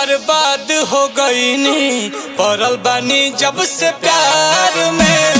बर्बाद हो गईनी, पड़ल बानी जब से प्यार में।